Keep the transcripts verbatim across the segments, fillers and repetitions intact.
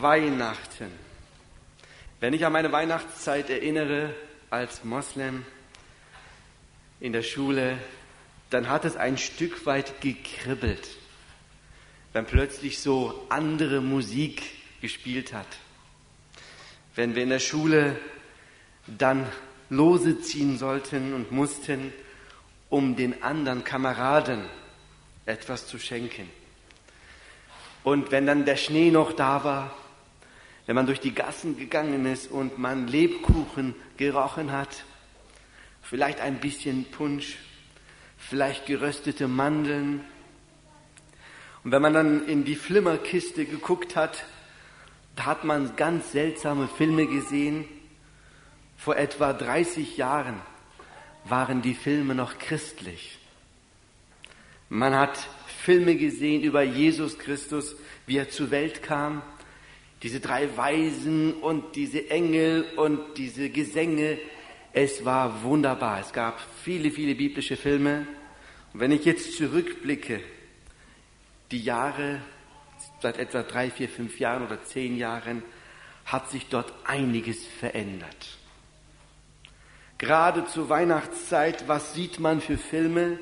Weihnachten. Wenn ich an meine Weihnachtszeit erinnere, als Moslem in der Schule, dann hat es ein Stück weit gekribbelt, wenn plötzlich so andere Musik gespielt hat. Wenn wir in der Schule dann Lose ziehen sollten und mussten, um den anderen Kameraden etwas zu schenken. Und wenn dann der Schnee noch da war, wenn man durch die Gassen gegangen ist und man Lebkuchen gerochen hat, vielleicht ein bisschen Punsch, vielleicht geröstete Mandeln. Und wenn man dann in die Flimmerkiste geguckt hat, da hat man ganz seltsame Filme gesehen. Vor etwa dreißig Jahren waren die Filme noch christlich. Man hat Filme gesehen über Jesus Christus, wie er zur Welt kam. Diese drei Weisen und diese Engel und diese Gesänge. Es war wunderbar. Es gab viele, viele biblische Filme. Und wenn ich jetzt zurückblicke, die Jahre, seit etwa drei, vier, fünf Jahren oder zehn Jahren, hat sich dort einiges verändert. Gerade zur Weihnachtszeit, was sieht man für Filme?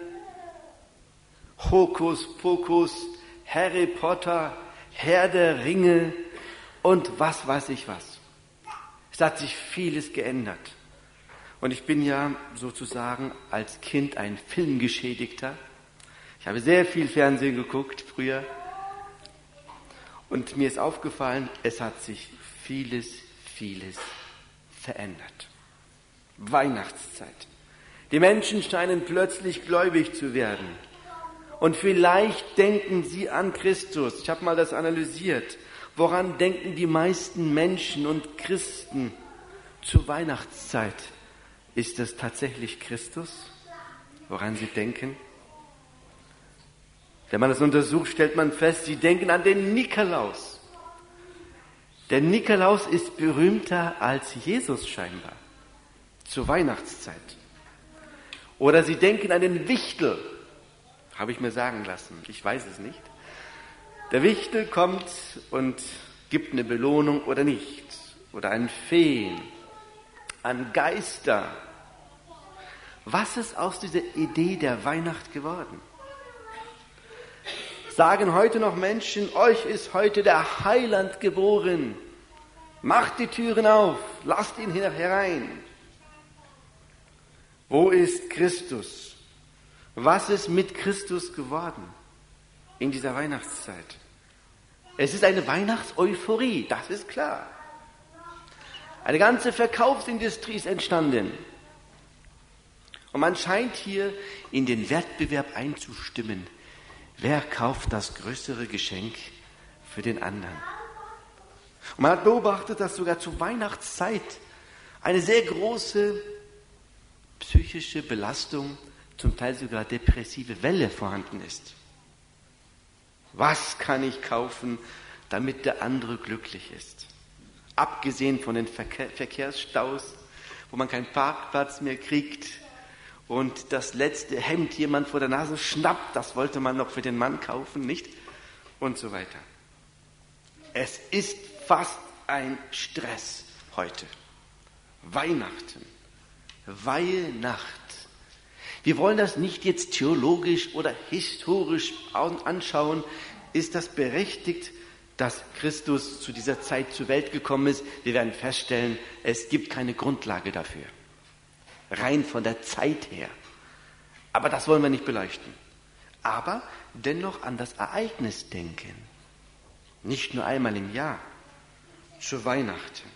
Hokus Pokus, Harry Potter, Herr der Ringe und was weiß ich was. Es hat sich vieles geändert. Und ich bin ja sozusagen als Kind ein Filmgeschädigter. Ich habe sehr viel Fernsehen geguckt früher. Und mir ist aufgefallen, es hat sich vieles, vieles verändert. Weihnachtszeit. Die Menschen scheinen plötzlich gläubig zu werden. Und vielleicht denken sie an Christus. Ich habe mal das analysiert. Woran denken die meisten Menschen und Christen zur Weihnachtszeit? Ist das tatsächlich Christus, woran sie denken? Wenn man das untersucht, stellt man fest, sie denken an den Nikolaus. Der Nikolaus ist berühmter als Jesus scheinbar zur Weihnachtszeit. Oder sie denken an den Wichtel, habe ich mir sagen lassen, ich weiß es nicht. Der Wichtel kommt und gibt eine Belohnung oder nicht. Oder an Feen, an Geister. Was ist aus dieser Idee der Weihnacht geworden? Sagen heute noch Menschen, euch ist heute der Heiland geboren. Macht die Türen auf, lasst ihn herein. Wo ist Christus? Was ist mit Christus geworden in dieser Weihnachtszeit? Es ist eine Weihnachtseuphorie, das ist klar. Eine ganze Verkaufsindustrie ist entstanden. Und man scheint hier in den Wettbewerb einzustimmen. Wer kauft das größere Geschenk für den anderen? Und man hat beobachtet, dass sogar zur Weihnachtszeit eine sehr große psychische Belastung, zum Teil sogar depressive Welle vorhanden ist. Was kann ich kaufen, damit der andere glücklich ist? Abgesehen von den Verkehr- Verkehrsstaus, wo man keinen Parkplatz mehr kriegt und das letzte Hemd jemand vor der Nase schnappt, das wollte man noch für den Mann kaufen, nicht? Und so weiter. Es ist fast ein Stress heute. Weihnachten. Weihnacht. Wir wollen das nicht jetzt theologisch oder historisch anschauen. Ist das berechtigt, dass Christus zu dieser Zeit zur Welt gekommen ist? Wir werden feststellen, es gibt keine Grundlage dafür. Rein von der Zeit her. Aber das wollen wir nicht beleuchten. Aber dennoch an das Ereignis denken. Nicht nur einmal im Jahr. Zu Weihnachten.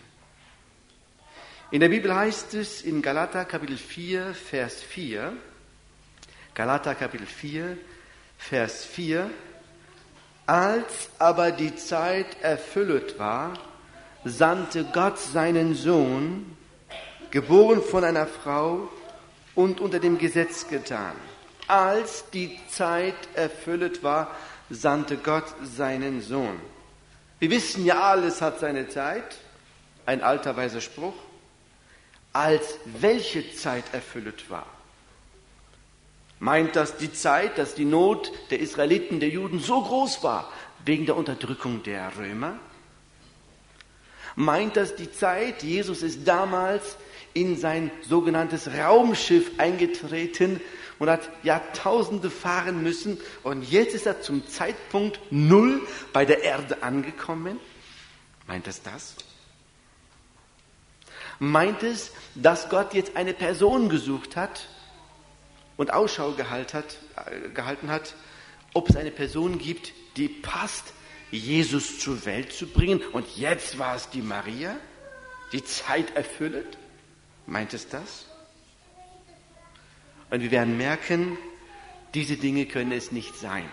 In der Bibel heißt es in Galater Kapitel vier, Vers vier, Galater Kapitel vier, Vers vier, als aber die Zeit erfüllet war, sandte Gott seinen Sohn, geboren von einer Frau und unter dem Gesetz getan. Als die Zeit erfüllet war, sandte Gott seinen Sohn. Wir wissen ja, alles hat seine Zeit, ein alter weiser Spruch. Als welche Zeit erfüllet war? Meint das die Zeit, dass die Not der Israeliten, der Juden so groß war, wegen der Unterdrückung der Römer? Meint das die Zeit? Jesus ist damals in sein sogenanntes Raumschiff eingetreten und hat Jahrtausende fahren müssen und jetzt ist er zum Zeitpunkt Null bei der Erde angekommen? Meint es das? Meint es, dass Gott jetzt eine Person gesucht hat und Ausschau gehalten hat, äh, gehalten hat, ob es eine Person gibt, die passt, Jesus zur Welt zu bringen und jetzt war es die Maria, die Zeit erfüllt? Meint es das? Und wir werden merken, diese Dinge können es nicht sein.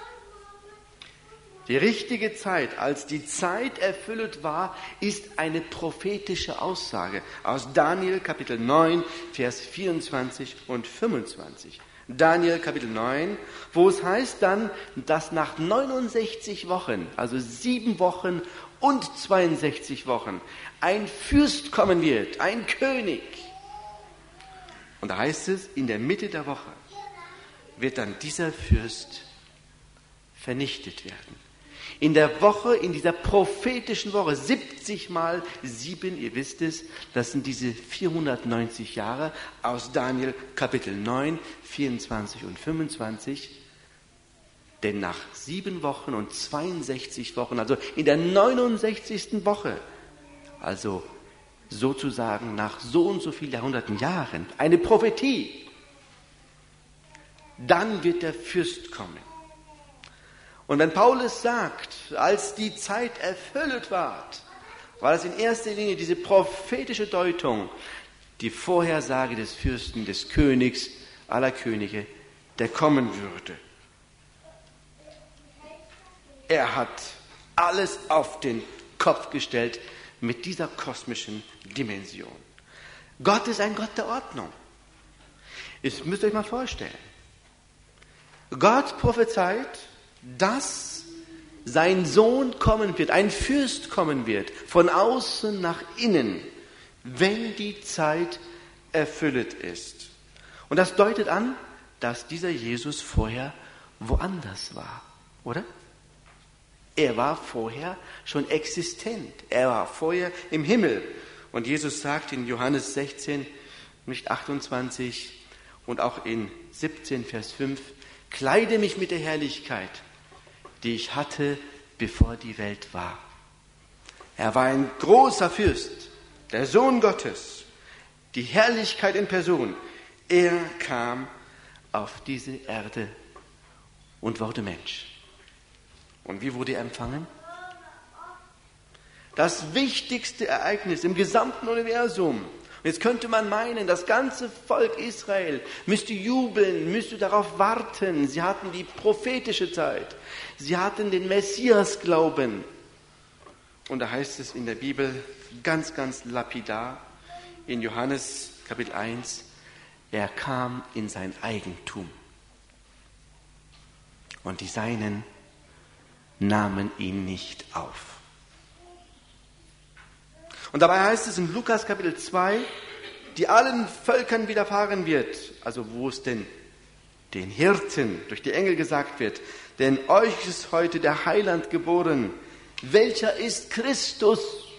Die richtige Zeit, als die Zeit erfüllt war, ist eine prophetische Aussage aus Daniel Kapitel neun, Vers vierundzwanzig und fünfundzwanzig. Daniel Kapitel neun, wo es heißt dann, dass nach neunundsechzig Wochen, also sieben Wochen und zweiundsechzig Wochen, ein Fürst kommen wird, ein König. Und da heißt es, in der Mitte der Woche wird dann dieser Fürst vernichtet werden. In der Woche, in dieser prophetischen Woche, siebzig mal sieben, ihr wisst es, das sind diese vierhundertneunzig Jahre aus Daniel Kapitel neun, vierundzwanzig und fünfundzwanzig. Denn nach sieben Wochen und zweiundsechzig Wochen, also in der neunundsechzigsten Woche, also sozusagen nach so und so vielen Jahrhunderten Jahren, eine Prophetie, dann wird der Fürst kommen. Und wenn Paulus sagt, als die Zeit erfüllt war, war das in erster Linie diese prophetische Deutung, die Vorhersage des Fürsten, des Königs, aller Könige, der kommen würde. Er hat alles auf den Kopf gestellt mit dieser kosmischen Dimension. Gott ist ein Gott der Ordnung. Ihr müsst euch mal vorstellen. Gott prophezeit, dass sein Sohn kommen wird, ein Fürst kommen wird, von außen nach innen, wenn die Zeit erfüllt ist. Und das deutet an, dass dieser Jesus vorher woanders war, oder? Er war vorher schon existent. Er war vorher im Himmel. Und Jesus sagt in Johannes sechzehn, nicht achtundzwanzig und auch in siebzehn, Vers fünf, kleide mich mit der Herrlichkeit, die ich hatte, bevor die Welt war. Er war ein großer Fürst, der Sohn Gottes, die Herrlichkeit in Person. Er kam auf diese Erde und wurde Mensch. Und wie wurde er empfangen? Das wichtigste Ereignis im gesamten Universum. Und jetzt könnte man meinen, das ganze Volk Israel müsste jubeln, müsste darauf warten. Sie hatten die prophetische Zeit. Sie hatten den Messias-Glauben. Und da heißt es in der Bibel ganz, ganz lapidar, in Johannes Kapitel eins, er kam in sein Eigentum. Und die Seinen nahmen ihn nicht auf. Und dabei heißt es in Lukas Kapitel zwei, die allen Völkern widerfahren wird, also wo es denn den Hirten durch die Engel gesagt wird, denn euch ist heute der Heiland geboren, welcher ist Christus.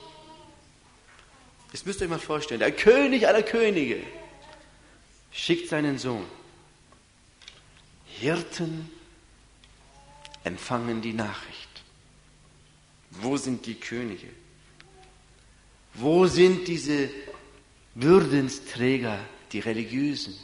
Das müsst ihr euch mal vorstellen, der König aller Könige schickt seinen Sohn. Hirten empfangen die Nachricht. Wo sind die Könige? Wo sind diese Würdensträger, die Religiösen?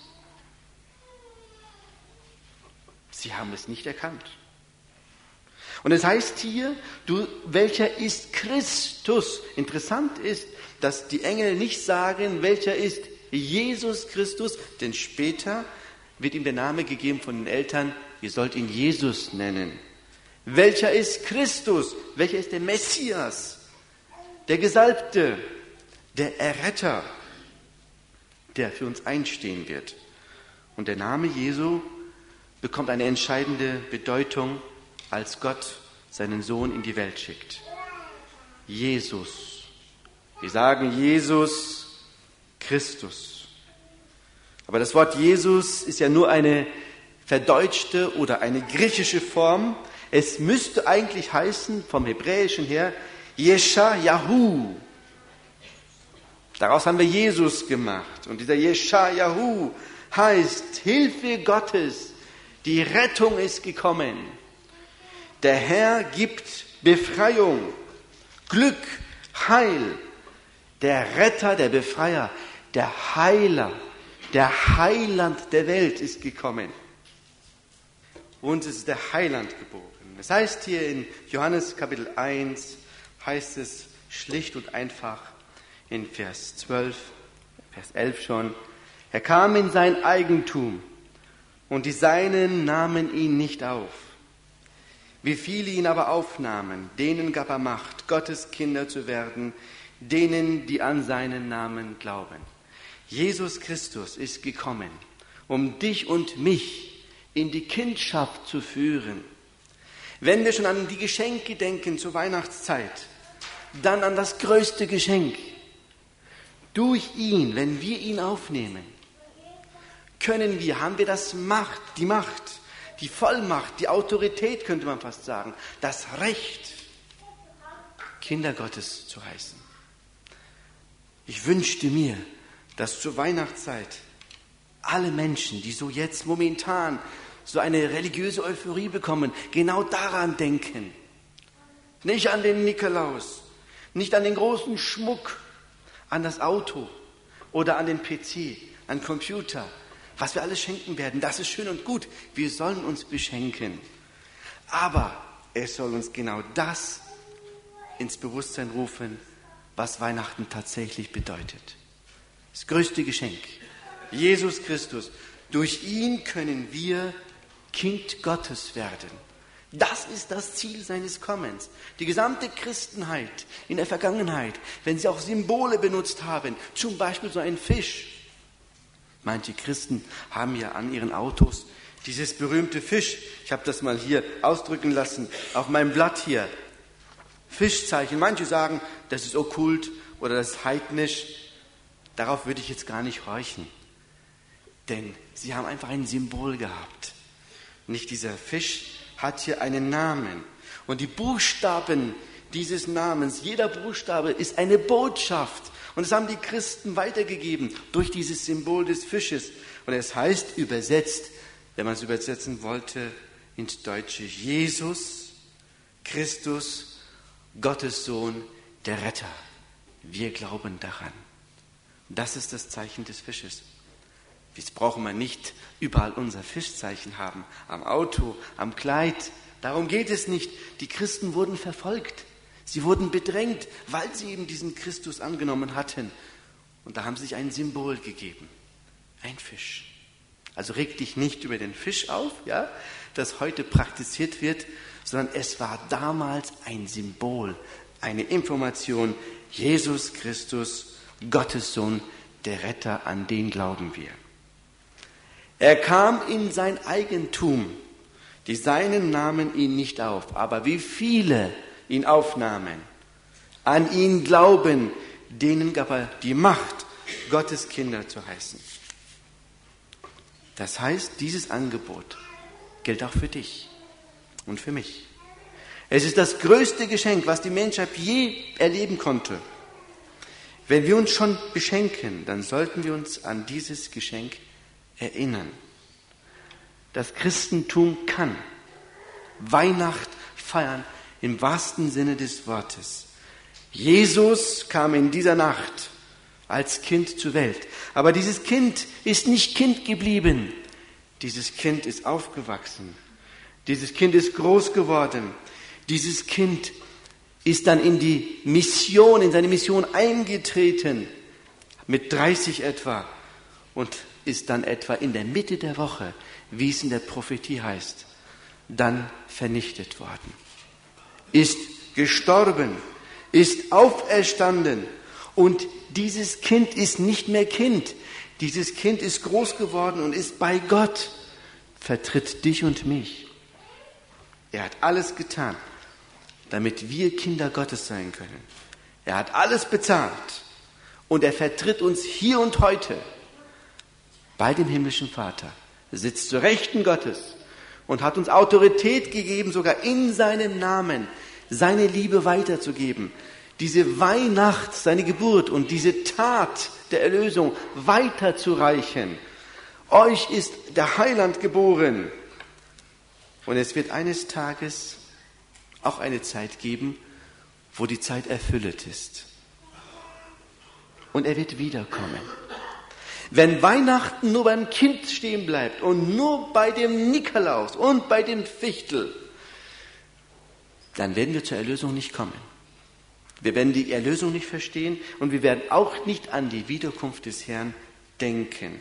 Sie haben es nicht erkannt. Und es heißt hier, du, welcher ist Christus? Interessant ist, dass die Engel nicht sagen, welcher ist Jesus Christus, denn später wird ihm der Name gegeben von den Eltern, ihr sollt ihn Jesus nennen. Welcher ist Christus? Welcher ist der Messias? Der Gesalbte, der Erretter, der für uns einstehen wird. Und der Name Jesu bekommt eine entscheidende Bedeutung, als Gott seinen Sohn in die Welt schickt. Jesus. Wir sagen Jesus Christus. Aber das Wort Jesus ist ja nur eine verdeutschte oder eine griechische Form. Es müsste eigentlich heißen, vom Hebräischen her, Yeshayahu, Daraus haben wir Jesus gemacht. Und dieser Jeschajahu heißt Hilfe Gottes. Die Rettung ist gekommen. Der Herr gibt Befreiung, Glück, Heil. Der Retter, der Befreier, der Heiler, der Heiland der Welt ist gekommen. Und es ist der Heiland geboren. Das heißt hier in Johannes Kapitel eins, heißt es schlicht und einfach in Vers zwölf, Vers elf schon, er kam in sein Eigentum und die Seinen nahmen ihn nicht auf. Wie viele ihn aber aufnahmen, denen gab er Macht, Gottes Kinder zu werden, denen, die an seinen Namen glauben. Jesus Christus ist gekommen, um dich und mich in die Kindschaft zu führen. Wenn wir schon an die Geschenke denken zur Weihnachtszeit, dann an das größte Geschenk. Durch ihn, wenn wir ihn aufnehmen, können wir, haben wir das Macht, die Macht, die Vollmacht, die Autorität, könnte man fast sagen, das Recht, Kinder Gottes zu heißen. Ich wünschte mir, dass zur Weihnachtszeit alle Menschen, die so jetzt momentan so eine religiöse Euphorie bekommen, genau daran denken. Nicht an den Nikolaus, nicht an den großen Schmuck, an das Auto oder an den P C, an den Computer, was wir alles schenken werden. Das ist schön und gut. Wir sollen uns beschenken. Aber es soll uns genau das ins Bewusstsein rufen, was Weihnachten tatsächlich bedeutet. Das größte Geschenk, Jesus Christus. Durch ihn können wir Kind Gottes werden. Das ist das Ziel seines Kommens. Die gesamte Christenheit in der Vergangenheit, wenn sie auch Symbole benutzt haben, zum Beispiel so ein Fisch. Manche Christen haben ja an ihren Autos dieses berühmte Fisch. Ich habe das mal hier ausdrücken lassen, auf meinem Blatt hier. Fischzeichen. Manche sagen, das ist okkult oder das ist heidnisch. Darauf würde ich jetzt gar nicht horchen. Denn sie haben einfach ein Symbol gehabt. Nicht dieser Fisch hat hier einen Namen. Und die Buchstaben dieses Namens, jeder Buchstabe ist eine Botschaft. Und das haben die Christen weitergegeben durch dieses Symbol des Fisches. Und es heißt übersetzt, wenn man es übersetzen wollte, ins Deutsche, Jesus, Christus, Gottes Sohn, der Retter. Wir glauben daran. Das ist das Zeichen des Fisches. Jetzt brauchen wir nicht überall unser Fischzeichen haben, am Auto, am Kleid. Darum geht es nicht. Die Christen wurden verfolgt. Sie wurden bedrängt, weil sie eben diesen Christus angenommen hatten. Und da haben sie sich ein Symbol gegeben. Ein Fisch. Also reg dich nicht über den Fisch auf, ja, das heute praktiziert wird, sondern es war damals ein Symbol, eine Information. Jesus Christus, Gottes Sohn, der Retter, an den glauben wir. Er kam in sein Eigentum, die Seinen nahmen ihn nicht auf, aber wie viele ihn aufnahmen, an ihn glauben, denen gab er die Macht, Gottes Kinder zu heißen. Das heißt, dieses Angebot gilt auch für dich und für mich. Es ist das größte Geschenk, was die Menschheit je erleben konnte. Wenn wir uns schon beschenken, dann sollten wir uns an dieses Geschenk erinnern. Das Christentum kann Weihnacht feiern im wahrsten Sinne des Wortes. Jesus kam in dieser Nacht als Kind zur Welt. Aber dieses Kind ist nicht Kind geblieben. Dieses Kind ist aufgewachsen. Dieses Kind ist groß geworden. Dieses Kind ist dann in die Mission, in seine Mission eingetreten, mit dreißig etwa, und ist dann etwa in der Mitte der Woche, wie es in der Prophetie heißt, dann vernichtet worden. Ist gestorben, ist auferstanden, und dieses Kind ist nicht mehr Kind. Dieses Kind ist groß geworden und ist bei Gott, vertritt dich und mich. Er hat alles getan, damit wir Kinder Gottes sein können. Er hat alles bezahlt und er vertritt uns hier und heute bei dem himmlischen Vater, sitzt zur Rechten Gottes und hat uns Autorität gegeben, sogar in seinem Namen seine Liebe weiterzugeben. diese Weihnacht, seine Geburt und diese Tat der Erlösung weiterzureichen. Euch ist der Heiland geboren. Und es wird eines Tages auch eine Zeit geben, wo die Zeit erfüllt ist. Und er wird wiederkommen. Wenn Weihnachten nur beim Kind stehen bleibt und nur bei dem Nikolaus und bei dem Fichtel, dann werden wir zur Erlösung nicht kommen. Wir werden die Erlösung nicht verstehen und wir werden auch nicht an die Wiederkunft des Herrn denken.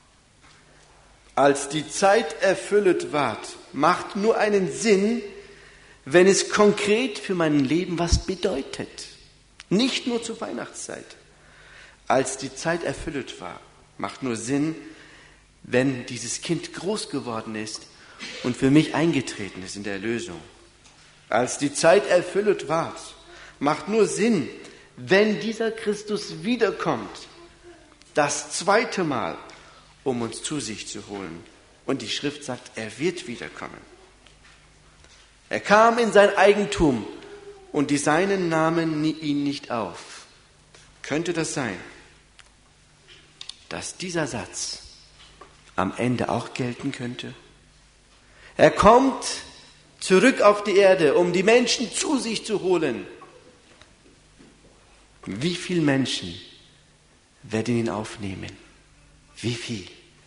Als die Zeit erfüllt ward, macht nur einen Sinn, wenn es konkret für mein Leben was bedeutet. Nicht nur zur Weihnachtszeit. Als die Zeit erfüllt war, macht nur Sinn, wenn dieses Kind groß geworden ist und für mich eingetreten ist in der Erlösung. Als die Zeit erfüllt ward, macht nur Sinn, wenn dieser Christus wiederkommt, das zweite Mal, um uns zu sich zu holen. Und die Schrift sagt, er wird wiederkommen. Er kam in sein Eigentum und die Seinen nahmen ihn nicht auf. Könnte das sein, dass dieser Satz am Ende auch gelten könnte? Er kommt zurück auf die Erde, um die Menschen zu sich zu holen. Wie viele Menschen werden ihn aufnehmen? Wie viel?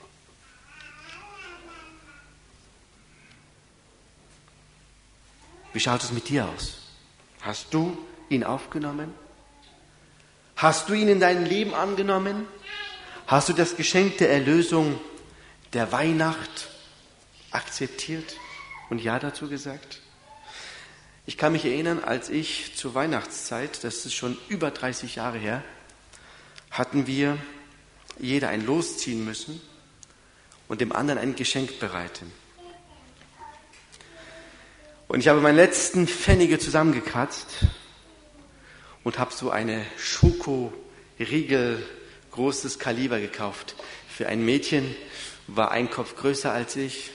Wie schaut es mit dir aus? Hast du ihn aufgenommen? Hast du ihn in dein Leben angenommen? Hast du das Geschenk der Erlösung, der Weihnacht akzeptiert und Ja dazu gesagt? Ich kann mich erinnern, als ich zur Weihnachtszeit, das ist schon über dreißig Jahre her, hatten wir jeder ein Los ziehen müssen und dem anderen ein Geschenk bereiten. Und ich habe meine letzten Pfennige zusammengekratzt und habe so eine Schokoriegel, großes Kaliber gekauft. Für ein Mädchen, war ein Kopf größer als ich.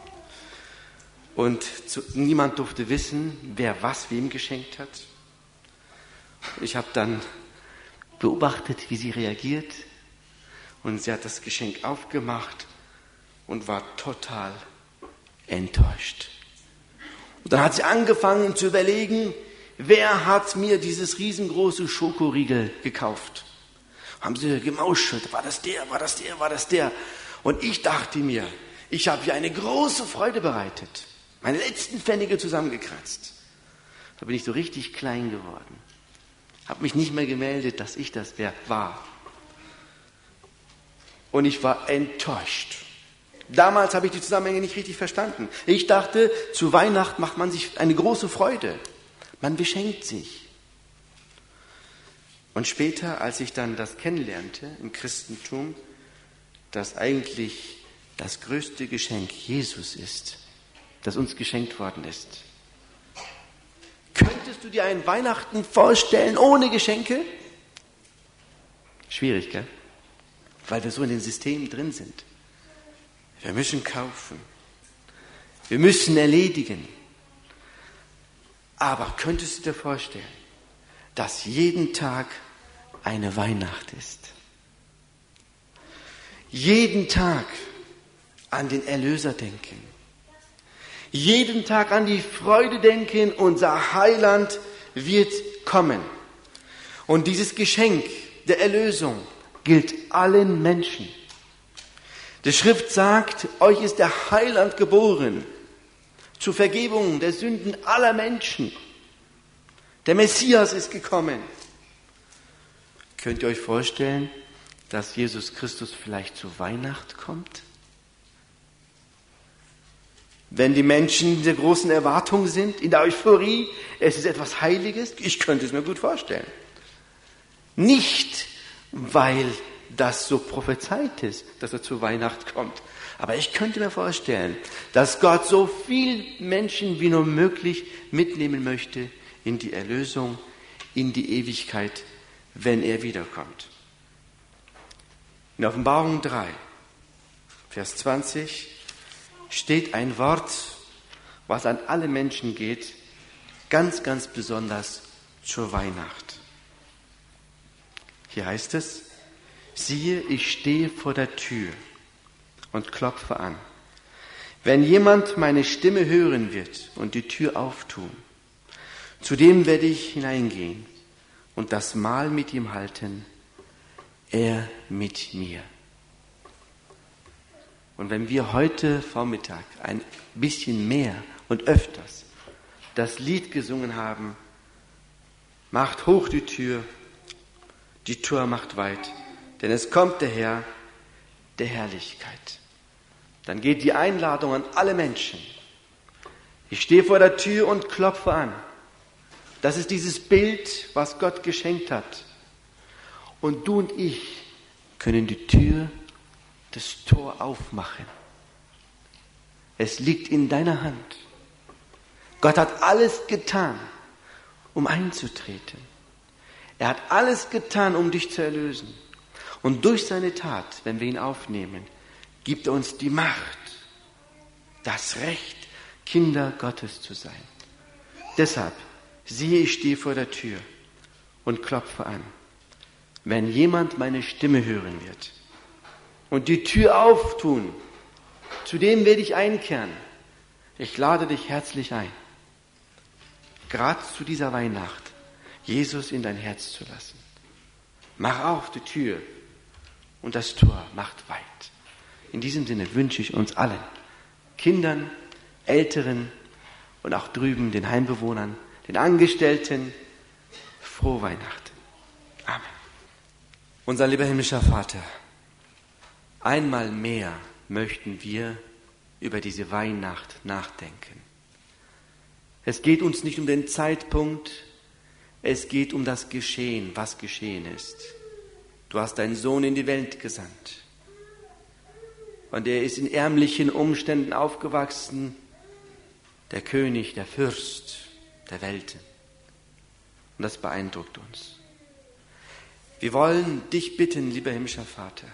Und zu, niemand durfte wissen, wer was wem geschenkt hat. Ich habe dann beobachtet, wie sie reagiert. Und sie hat das Geschenk aufgemacht und war total enttäuscht. Und dann hat sie angefangen zu überlegen, wer hat mir dieses riesengroße Schokoriegel gekauft? Haben sie gemauschelt, war das der, war das der, war das der? Und ich dachte mir, ich habe ihr eine große Freude bereitet. Meine letzten Pfennige zusammengekratzt. Da bin ich so richtig klein geworden. Habe mich nicht mehr gemeldet, dass ich das war. Und ich war enttäuscht. Damals habe ich die Zusammenhänge nicht richtig verstanden. Ich dachte, zu Weihnachten macht man sich eine große Freude. Man beschenkt sich. Und später, als ich dann das kennenlernte im Christentum, dass eigentlich das größte Geschenk Jesus ist, das uns geschenkt worden ist. Könntest du dir ein Weihnachten vorstellen ohne Geschenke? Schwierig, gell? Weil wir so in den Systemen drin sind. Wir müssen kaufen. Wir müssen erledigen. Aber könntest du dir vorstellen, dass jeden Tag eine Weihnacht ist? Jeden Tag an den Erlöser denken. Jeden Tag an die Freude denken, unser Heiland wird kommen. Und dieses Geschenk der Erlösung gilt allen Menschen. Die Schrift sagt, euch ist der Heiland geboren, zur Vergebung der Sünden aller Menschen. Der Messias ist gekommen. Könnt ihr euch vorstellen, dass Jesus Christus vielleicht zu Weihnachten kommt? Wenn die Menschen in der großen Erwartung sind, in der Euphorie, es ist etwas Heiliges, ich könnte es mir gut vorstellen. Nicht, weil das so prophezeit ist, dass er zu Weihnachten kommt. Aber ich könnte mir vorstellen, dass Gott so viel Menschen wie nur möglich mitnehmen möchte in die Erlösung, in die Ewigkeit, wenn er wiederkommt. In Offenbarung drei, Vers zwanzig, steht ein Wort, was an alle Menschen geht, ganz, ganz besonders zur Weihnacht. Hier heißt es, siehe, ich stehe vor der Tür und klopfe an. Wenn jemand meine Stimme hören wird und die Tür auftun, zu dem werde ich hineingehen und das Mahl mit ihm halten, er mit mir. Und wenn wir heute Vormittag ein bisschen mehr und öfters das Lied gesungen haben, macht hoch die Tür, die Tür macht weit, denn es kommt der Herr der Herrlichkeit. Dann geht die Einladung an alle Menschen. Ich stehe vor der Tür und klopfe an. Das ist dieses Bild, was Gott geschenkt hat. Und du und ich können die Tür, das Tor aufmachen. Es liegt in deiner Hand. Gott hat alles getan, um einzutreten. Er hat alles getan, um dich zu erlösen. Und durch seine Tat, wenn wir ihn aufnehmen, gibt er uns die Macht, das Recht, Kinder Gottes zu sein. Deshalb, siehe, ich stehe vor der Tür und klopfe an. Wenn jemand meine Stimme hören wird und die Tür auftun, zu dem werde ich einkehren. Ich lade dich herzlich ein, gerade zu dieser Weihnacht, Jesus in dein Herz zu lassen. Mach auf die Tür und das Tor macht weit. In diesem Sinne wünsche ich uns allen, Kindern, Älteren und auch drüben den Heimbewohnern, den Angestellten, frohe Weihnachten. Amen. Unser lieber himmlischer Vater, einmal mehr möchten wir über diese Weihnacht nachdenken. Es geht uns nicht um den Zeitpunkt, es geht um das Geschehen, was geschehen ist. Du hast deinen Sohn in die Welt gesandt. Und er ist in ärmlichen Umständen aufgewachsen, der König, der Fürst der Welten. Und das beeindruckt uns. Wir wollen dich bitten, lieber himmlischer Vater,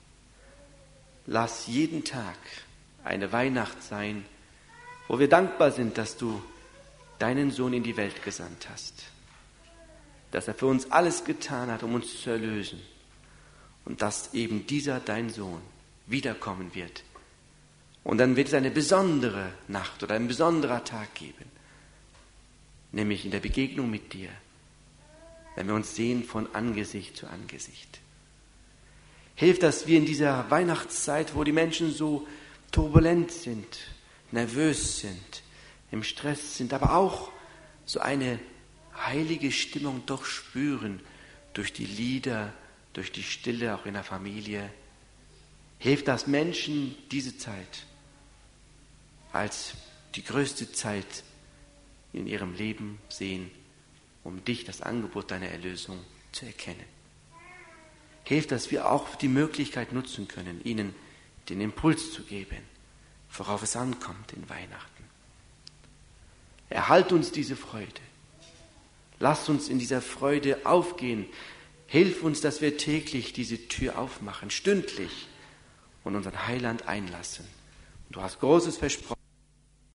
lass jeden Tag eine Weihnacht sein, wo wir dankbar sind, dass du deinen Sohn in die Welt gesandt hast. Dass er für uns alles getan hat, um uns zu erlösen. Und dass eben dieser, dein Sohn, wiederkommen wird. Und dann wird es eine besondere Nacht oder ein besonderer Tag geben. Nämlich in der Begegnung mit dir. Wenn wir uns sehen von Angesicht zu Angesicht. Hilf, dass wir in dieser Weihnachtszeit, wo die Menschen so turbulent sind, nervös sind, im Stress sind, aber auch so eine heilige Stimmung doch spüren durch die Lieder, durch die Stille auch in der Familie. Hilf, dass Menschen diese Zeit als die größte Zeit in ihrem Leben sehen, um dich, das Angebot deiner Erlösung, zu erkennen. Hilf, dass wir auch die Möglichkeit nutzen können, ihnen den Impuls zu geben, worauf es ankommt in Weihnachten. Erhalt uns diese Freude. Lass uns in dieser Freude aufgehen. Hilf uns, dass wir täglich diese Tür aufmachen, stündlich, und unseren Heiland einlassen. Du hast Großes versprochen.